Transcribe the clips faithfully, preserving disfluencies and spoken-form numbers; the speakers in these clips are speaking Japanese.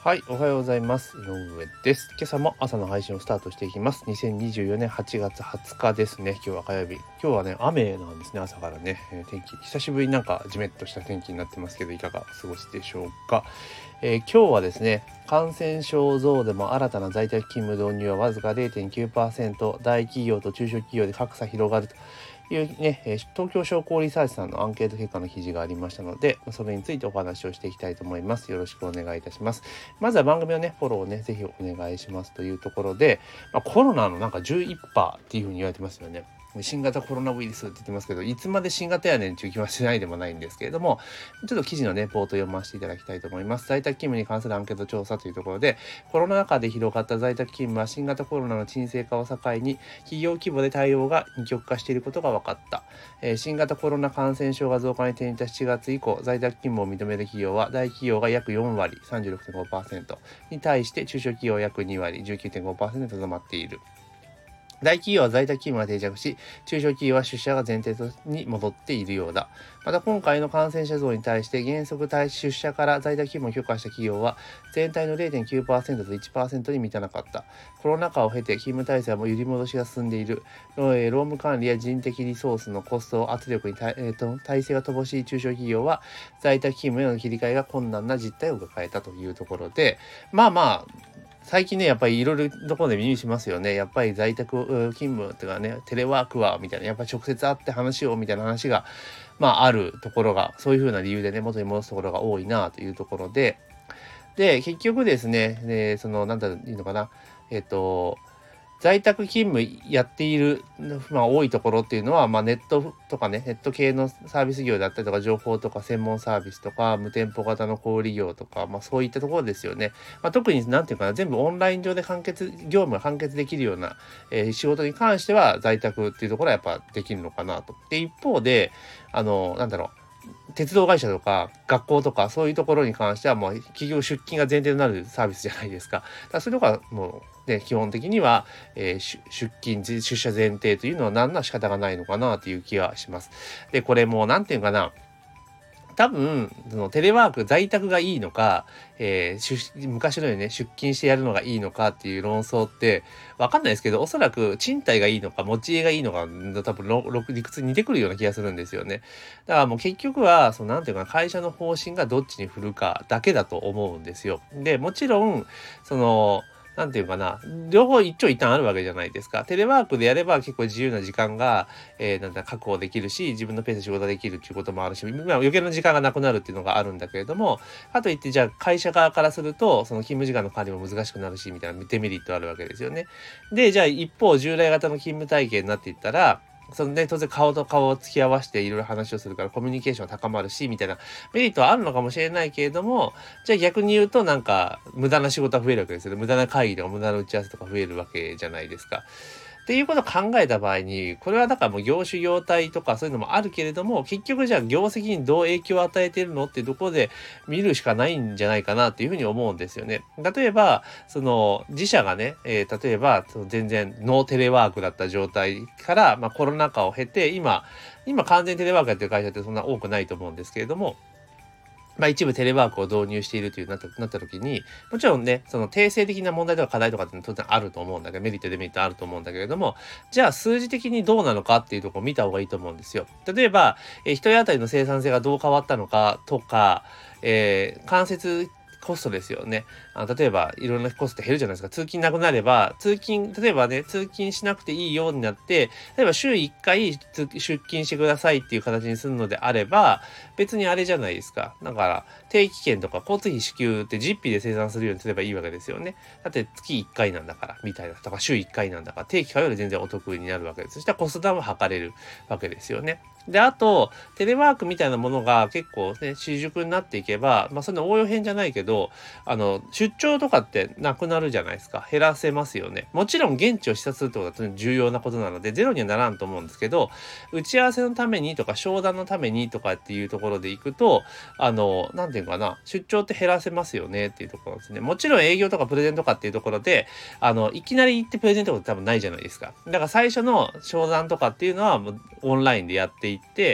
はい、おはようございます。井上です。今朝も朝の配信をスタートしていきます。にせんにじゅうよねんはちがつはつかですね。今日は火曜日。今日はね、雨なんですね、朝からね。えー天気、久しぶりになんかジメッとした天気になってますけど、いかがお過ごしでしょうか。えー今日はですね、感染症増でも新たな在宅勤務導入はわずか れいてんきゅうパーセント、大企業と中小企業で格差広がるというね、えー東京商工リサーチさんのアンケート結果の記事がありましたので、それについてお話をしていきたいと思います。よろしくお願いいたします。まずは番組のね、フォローをね、ぜひお願いしますというところで、まあ、コロナのなんかじゅういちパーっていうふうに言われてますよね。新型コロナウイルスって言ってますけど、いつまで新型やねんっていう気はしないでもないんですけれども、ちょっと記事のね、冒頭読ませていただきたいと思います。在宅勤務に関するアンケート調査というところで、コロナ禍で広がった在宅勤務は新型コロナの沈静化を境に、企業規模で対応が二極化していることが分かった。えー新型コロナ感染症が増加に転じたしちがつ以降、在宅勤務を認める企業は大企業が約よんわり さんじゅうろくてんごパーセント に対して中小企業は約にわり じゅうきゅうてんごパーセント にとどまっている。大企業は在宅勤務が定着し、中小企業は出社が前提に戻っているようだ。また今回の感染者増に対して原則出社から在宅勤務を許可した企業は全体の れいてんきゅうパーセント と いちパーセント に満たなかった。コロナ禍を経て勤務体制はもう揺り戻しが進んでいる。労務管理や人的リソースのコスト圧力に対、えーと、体制が乏しい中小企業は在宅勤務への切り替えが困難な実態を抱えたというところで、まあまあ、最近ね、やっぱりいろいろなところで耳にしますよね。やっぱり在宅勤務とかね、テレワークは、みたいな、やっぱり直接会って話を、みたいな話が、まあ、あるところが、そういうふうな理由でね、元に戻すところが多いな、というところで、で、結局ですね、でその、なんだろう、いいのかな、えっと、在宅勤務やっている、まあ、多いところっていうのは、まあ、ネットとかね、ネット系のサービス業だったりとか、情報とか専門サービスとか、無店舗型の小売業とか、まあ、そういったところですよね。まあ、特に、なんていうかな、全部オンライン上で完結、業務が完結できるような、えー仕事に関しては、在宅っていうところはやっぱできるのかなと。で、一方で、あの、なんだろう、鉄道会社とか学校とかそういうところに関してはもう企業出勤が前提となるサービスじゃないですか。だからそういうところはもう、ね、基本的には、えー出出勤、出社前提というのは何ら仕方がないのかなという気がします。で、これもうなんていうかな、多分、そのテレワーク、在宅がいいのか、えー出昔のようにね、出勤してやるのがいいのかっていう論争って、わかんないですけど、おそらく賃貸がいいのか、持ち家がいいのか、多分ろろ理屈に似てくるような気がするんですよね。だからもう結局は、そのなんていうかな、会社の方針がどっちに振るかだけだと思うんですよ。で、もちろん、その、なんていうかな、両方一長一短あるわけじゃないですか。テレワークでやれば結構自由な時間が、えー、なんだ、確保できるし、自分のペースで仕事ができるっていうこともあるし、まあ、余計な時間がなくなるっていうのがあるんだけれども、かといって、じゃあ会社側からすると、その勤務時間の管理も難しくなるし、みたいなデメリットあるわけですよね。で、じゃあ一方、従来型の勤務体系になっていったら、そのね、当然顔と顔を突き合わせていろいろ話をするからコミュニケーションが高まるし、みたいなメリットはあるのかもしれないけれども、じゃあ逆に言うとなんか無駄な仕事は増えるわけですよね。無駄な会議とか無駄な打ち合わせとか増えるわけじゃないですか。っていうことを考えた場合に、これはだからもう業種業態とかそういうのもあるけれども、結局じゃあ業績にどう影響を与えているのっていうところで見るしかないんじゃないかなっていうふうに思うんですよね。例えば、その自社がね、えー例えばその全然ノーテレワークだった状態から、まあ、コロナ禍を経て、今、今完全にテレワークやってる会社ってそんな多くないと思うんですけれども、まあ一部テレワークを導入しているというなったなった時に、もちろんね、その定性的な問題とか課題とかって当然あると思うんだけど、メリットデメリットあると思うんだけれども、じゃあ数字的にどうなのかっていうところを見た方がいいと思うんですよ。例えば、えー、一人当たりの生産性がどう変わったのかとか、えー、間接コストですよね。あ例えば、いろんなコスト減るじゃないですか。通勤なくなれば、通勤、例えばね、通勤しなくていいようになって、例えば週いっかい出勤してくださいっていう形にするのであれば、別にあれじゃないですか。だから、定期券とか交通費支給って実費で生産するようにすればいいわけですよね。だって月いっかいなんだから、みたいな。とか週いっかいなんだから、定期買うより全然お得になるわけです。そしたらコストダウンも測れるわけですよね。で、あと、テレワークみたいなものが結構ね、主軸になっていけば、まあ、そんな応用編じゃないけど、あの、出張とかってなくなるじゃないですか。減らせますよね。もちろん現地を視察するってことは重要なことなので、ゼロにはならんと思うんですけど、打ち合わせのためにとか、商談のためにとかっていうところで行くと、あの、なんていうかな、出張って減らせますよねっていうところですね。もちろん営業とかプレゼンとかっていうところで、あの、いきなり行ってプレゼンとかって多分ないじゃないですか。だから最初の商談とかっていうのはもうオンラインでやっていって、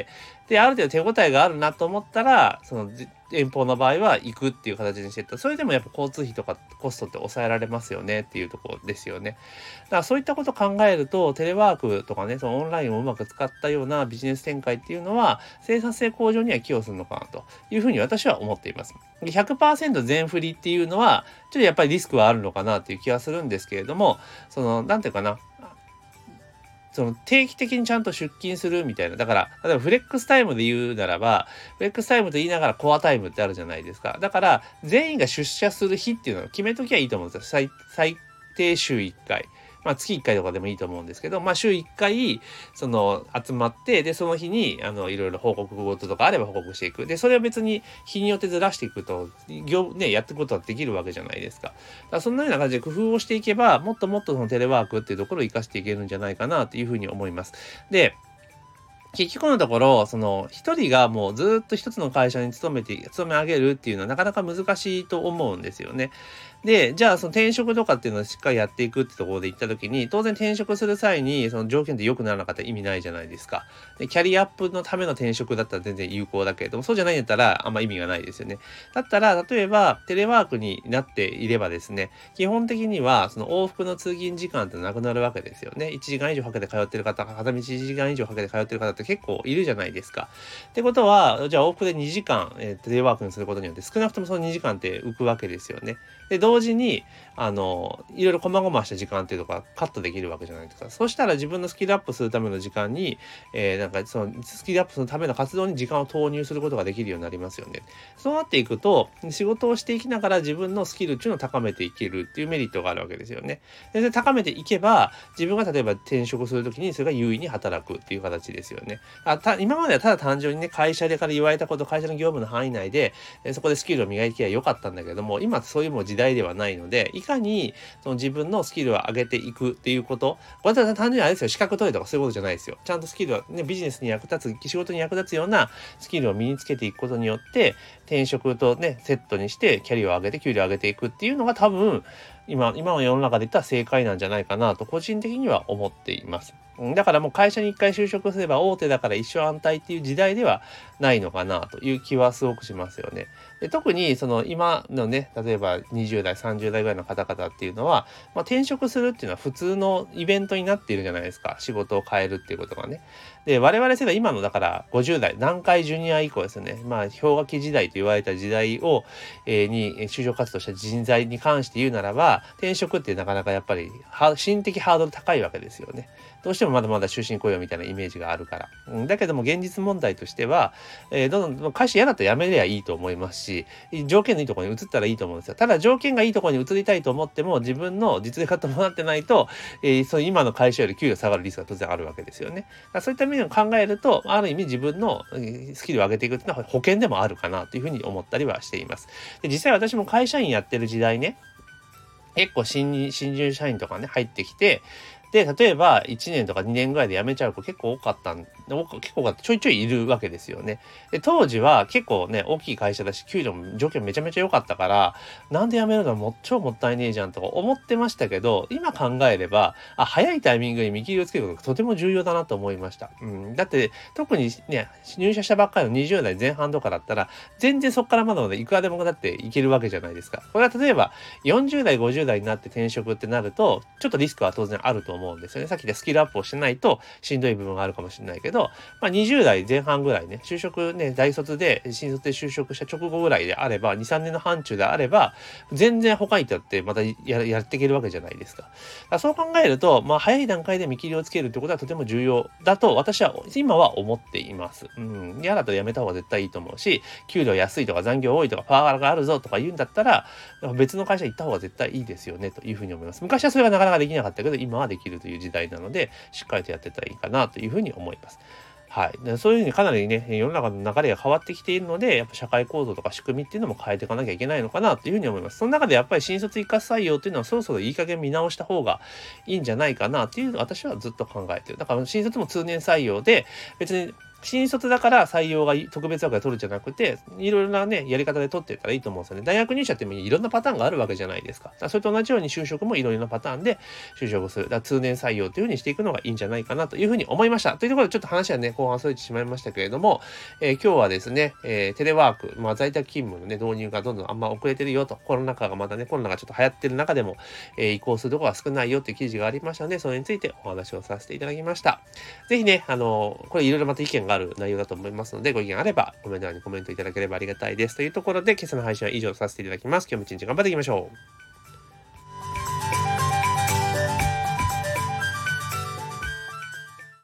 で、ある程度手応えがあるなと思ったら、その遠方の場合は行くっていう形にしてった。それでもやっぱ交通費とかコストって抑えられますよねっていうところですよね。だからそういったことを考えると、テレワークとかね、そのオンラインをうまく使ったようなビジネス展開っていうのは、生産性向上には寄与するのかなというふうに私は思っています。ひゃくパーセント 全振りっていうのは、ちょっとやっぱりリスクはあるのかなっていう気はするんですけれども、その、なんていうかな、その定期的にちゃんと出勤するみたいな。だから、例えばフレックスタイムで言うならば、フレックスタイムと言いながらコアタイムってあるじゃないですか。だから、全員が出社する日っていうのを決めときゃいいと思うんですよ。最、最低週いっかい。まあ月いっかいとかでもいいと思うんですけど、まあ週いっかい、その集まって、で、その日に、あの、いろいろ報告事とかあれば報告していく。で、それを別に日によってずらしていくと、業、ね、やっていくことはできるわけじゃないですか。だからそんなような感じで工夫をしていけば、もっともっとそのテレワークっていうところを活かしていけるんじゃないかなというふうに思います。で、結局のところ、その、一人がもうずっと一つの会社に勤めて、勤め上げるっていうのはなかなか難しいと思うんですよね。で、じゃあその転職とかっていうのをしっかりやっていくってところで行った時に、当然転職する際にその条件で良くならなかったら意味ないじゃないですか。で、キャリアアップのための転職だったら全然有効だけれども、そうじゃないんだったらあんま意味がないですよね。だったら、例えばテレワークになっていればですね、基本的にはその往復の通勤時間ってなくなるわけですよね。いちじかん以上かけて通ってる方、片道いちじかん以上かけて通ってる方って結構いるじゃないですか。ってことは、じゃあ往復でにじかん、えー、テレワークにすることによって少なくともそのにじかんって浮くわけですよね。で、同時に、あの、いろいろ細々した時間っていうのがカットできるわけじゃないですか。そしたら自分のスキルアップするための時間に、えー、なんかそのスキルアップするための活動に時間を投入することができるようになりますよね。そうなっていくと、仕事をしていきながら自分のスキルっていうのを高めていけるっていうメリットがあるわけですよね。で、で高めていけば、自分が例えば転職するときにそれが優位に働くっていう形ですよね。あた今まではただ単純にね、会社でから言われたこと、会社の業務の範囲内で、えそこでスキルを磨いてきゃよかったんだけども、今そういうもう時代ではないので、いかにその自分のスキルを上げていくっていうこと、これは単純にあれですよ、資格取れとかそういうことじゃないですよ。ちゃんとスキルはね、ビジネスに役立つ、仕事に役立つようなスキルを身につけていくことによって、転職とね、セットにしてキャリアを上げて、給料を上げていくっていうのが多分、今、今の世の中で言ったら正解なんじゃないかなと、個人的には思っています。だからもう会社に一回就職すれば大手だから一生安泰っていう時代ではないのかなという気はすごくしますよね。で、特にその今のね、例えばにじゅう代、さんじゅう代ぐらいの方々っていうのは、まあ、転職するっていうのは普通のイベントになっているじゃないですか。仕事を変えるっていうことがね。で、我々世代、今のだからごじゅう代、南海ジュニア以降ですよね。まあ、氷河期時代と言われた時代を、えー、に就職活動した人材に関して言うならば、転職ってなかなかやっぱり心的ハードル高いわけですよね。どうしてもまだまだ終身雇用みたいなイメージがあるから。うん、だけども現実問題としては、えー、どんどん会社嫌だったら辞めりゃいいと思いますし、条件のいいところに移ったらいいと思うんですよ。ただ条件がいいところに移りたいと思っても自分の実力が伴ってないと、えー、その今の会社より給与下がるリスクが当然あるわけですよね。だからそういった面を考えると、ある意味自分のスキルを上げていくっていうのは保険でもあるかなというふうに思ったりはしています。で、実際私も会社員やってる時代ね、結構新新入社員とかね、入ってきて、で、例えばいちねんとかにねんぐらいで辞めちゃう子結構多かったん、結構ちょいちょいいるわけですよね。で、当時は結構ね、大きい会社だし、給料も条件めちゃめちゃ良かったから、なんで辞めるのも超もったいねえじゃんとか思ってましたけど、今考えれば、あ、早いタイミングに見切りをつけることがとても重要だなと思いました。うん。だって、特にね、入社したばっかりのにじゅう代前半とかだったら、全然そっからまだまだいくらでもだっていけるわけじゃないですか。これは例えば、よんじゅう代、ごじゅう代になって転職ってなると、ちょっとリスクは当然あると思うんですよね。さっき言ったスキルアップをしてないとしんどい部分があるかもしれないけど、まあ、にじゅう代前半ぐらいね、就職ね、大卒で、新卒で就職した直後ぐらいであれば、に、さんねんの範疇であれば、全然他に行ってまた や, やっていけるわけじゃないですか。だからそう考えると、まあ、早い段階で見切りをつけるってことはとても重要だと、私は今は思っています。うん。嫌だとやめた方が絶対いいと思うし、給料安いとか残業多いとかパワーがあるぞとか言うんだったら、別の会社行った方が絶対いいですよね、というふうに思います。昔はそれがなかなかできなかったけど、今はできるという時代なので、しっかりとやってたらいいかなというふうに思います。はい。でそういうふうにかなりね、世の中の流れが変わってきているので、やっぱ社会構造とか仕組みっていうのも変えていかなきゃいけないのかなというふうに思います。その中でやっぱり新卒一括採用っていうのはそろそろいい加減見直した方がいいんじゃないかなっていうのを私はずっと考えてる。だから新卒も通年採用で、別に新卒だから採用が特別枠で取るんじゃなくて、いろいろなね、やり方で取っていったらいいと思うんですよね。大学入社ってもいろんなパターンがあるわけじゃないですか。だからそれと同じように就職もいろいろなパターンで就職する。だから通年採用というふうにしていくのがいいんじゃないかなというふうに思いました。というところでちょっと話はね、後半それてしまいましたけれども、えー今日はですね、えーテレワーク、まあ在宅勤務のね、導入がどんどんあんま遅れてるよと、コロナ禍がまたね、コロナがちょっと流行ってる中でも、えー移行するところが少ないよっていう記事がありましたので、それについてお話をさせていただきました。ぜひね、あの、これいろいろまた意見がある内容だと思いますので、ご意見あればコメント欄にコメントいただければありがたいです。というところで、今朝の配信は以上とさせていただきます。今日も一日頑張っていきましょう。